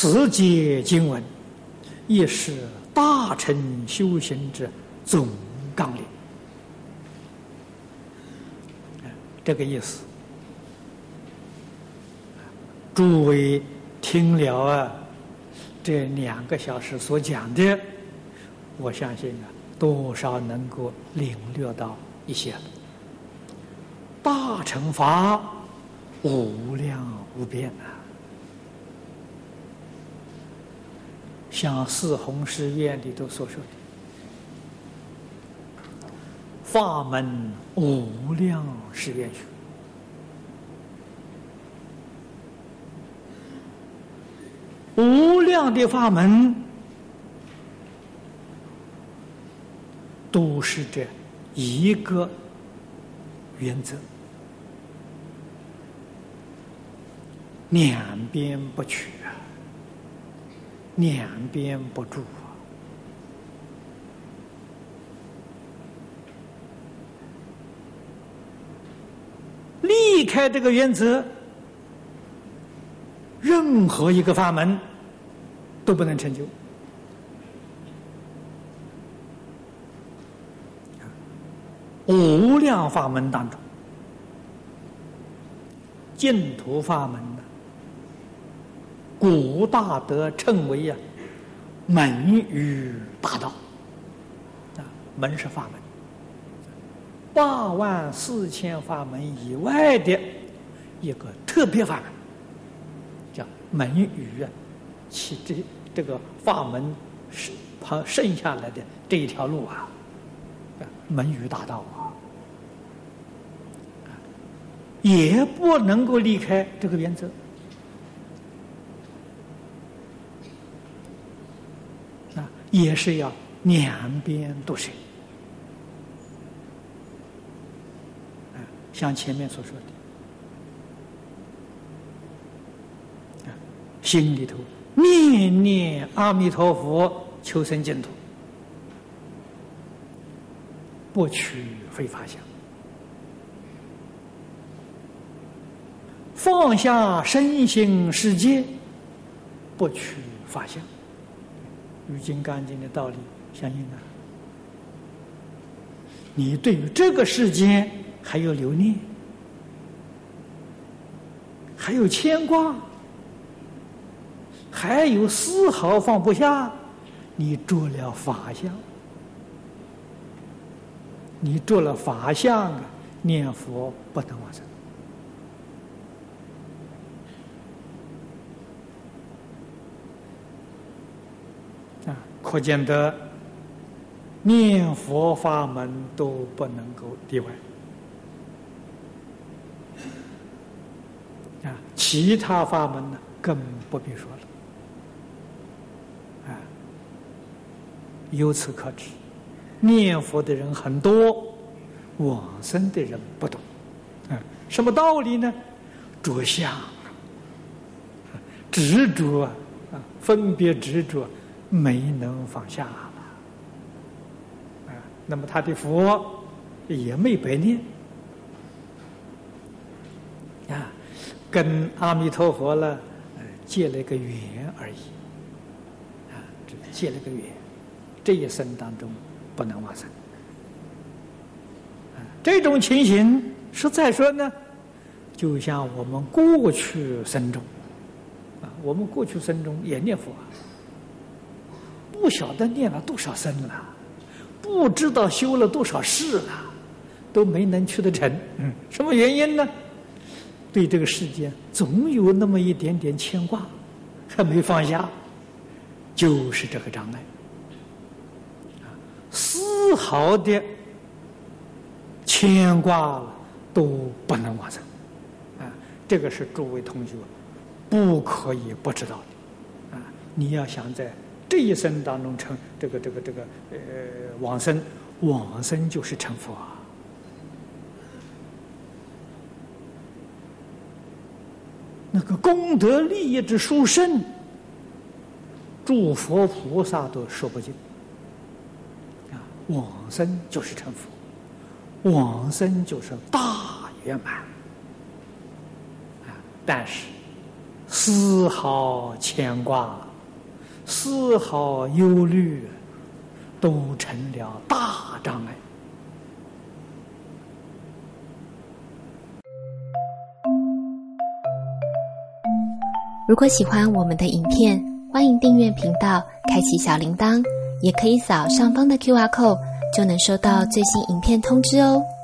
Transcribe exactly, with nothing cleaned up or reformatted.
此节经文亦是大乘修行之总纲领。这个意思，诸位听了啊，这两个小时所讲的，我相信啊，多少能够领略到一些了。大乘法无量无边啊，像四弘誓愿里头所说的，法门无量誓愿学。无量的法门都是这一个原则，两边不取啊，两边不住啊。离开这个原则，任何一个法门都不能成就。无量法门当中，净土法门呢，古大德称为啊门与大道啊，门是法门，八万四千法门以外的一个特别法门，叫门与啊，其这这个法门是旁剩下来的这一条路啊，门与大道啊，也不能够离开这个原则。啊，也是要两边都是。啊，像前面所说的，啊，心里头念念阿弥陀佛，求生净土，不取非法相，放下身心世界，不取法相。于金刚经的道理相应啊。你对于这个世界还有留念，还有牵挂，还有丝毫放不下，你着了法相，你着了法相啊，念佛不能往生。啊，可见得念佛法门都不能够例外。啊，其他法门呢，更不必说了。啊，由此可知，念佛的人很多，往生的人不多。啊，什么道理呢？着相，执着啊，分别执着，没能放下了。啊，那么他的佛也没白念。啊，跟阿弥陀佛了，呃，结了一个缘而已。啊，只结了个缘，这一生当中不能往生。啊，这种情形，实在说呢，就像我们过去生中，啊，我们过去生中也念佛啊，不晓得念了多少生了，不知道修了多少世了，都没能去得成。嗯，什么原因呢？对这个世界总有那么一点点牵挂，还没放下，就是这个障碍。丝毫的牵挂都不能往生。啊，这个是诸位同学不可以不知道的。啊，你要想在这一生当中成这个这个这个呃往生，往生就是成佛啊。那个功德利益之殊胜，诸佛菩萨都说不尽。啊，往生就是成佛，往生就是大圆满。啊，但是丝毫牵挂，丝毫忧虑，都成了大障碍。 如果喜欢我们的影片，欢迎订阅频道，开启小铃铛，也可以扫上方的 Q R code， 就能收到最新影片通知哦。